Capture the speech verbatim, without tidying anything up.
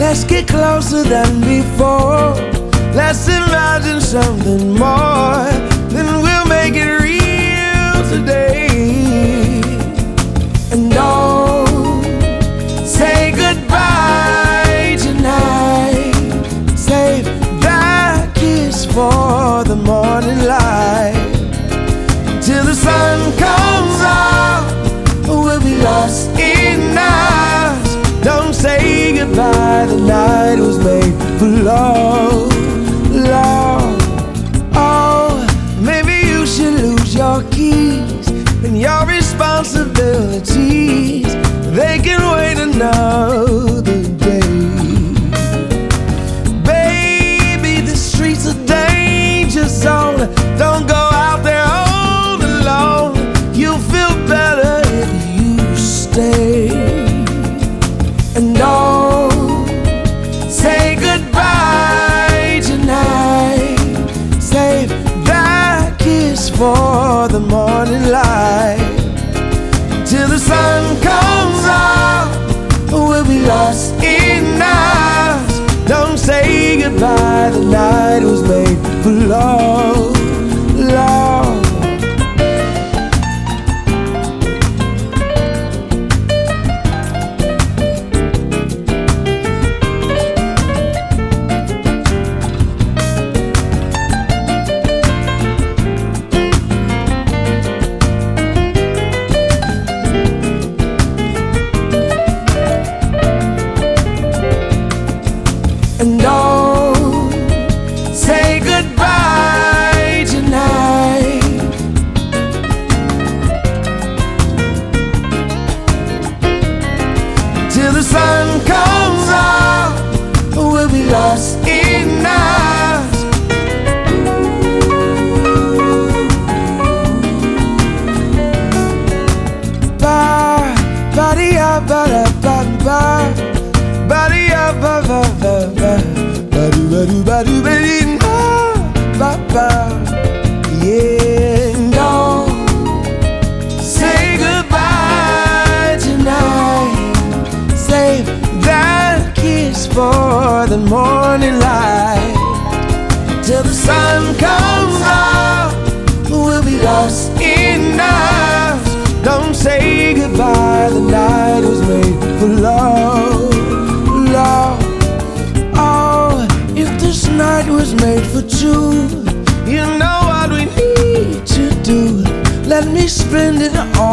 Let's get closer than before. Let's imagine something more. Then we'll make it real today. And don't say goodbye tonight. Save that kiss for the morning light. Till the sun comes up, we'll be lost in us. Don't say goodbye, the night was made for love, love. Oh, maybe you should lose your keys and your responsibilities. They can wait another day. Baby, the streets are danger zone. Don't go out there all alone. You'll feel better if you stay. And don't say goodbye tonight. Save that kiss for the morning light. Till the sun comes up, we'll be lost in us. Don't say goodbye, the night was made for love, love. And don't say goodbye tonight. Till the sun comes up, we'll be lost in us. Ba, ba-dee-ya, ba-da-ba-ba. Ba-dee-ya-ba-ba-ba-ba. Ba-doo-ba-doo-ba-doo-ba-dee-ba-ba. Yeah, don't say goodbye tonight. Save that kiss for the morning light. Till the sun comes up, we'll be lost in us. Don't say goodbye, the night was made for love, love. Oh, if this night was made for two, you know what we need to do. Let me spend it all.